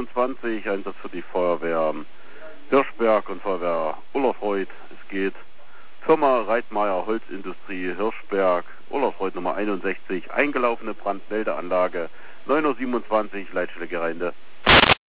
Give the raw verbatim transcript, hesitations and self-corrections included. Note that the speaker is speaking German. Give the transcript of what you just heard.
siebenundzwanzig, Einsatz für die Feuerwehr Hirschberg und Feuerwehr Ullerfreuth. Es geht Firma Reitmeier Holzindustrie Hirschberg, Ullerfreuth Nummer einundsechzig, eingelaufene Brandmeldeanlage, neun Uhr siebenundzwanzig, Leitstelle Gereinde.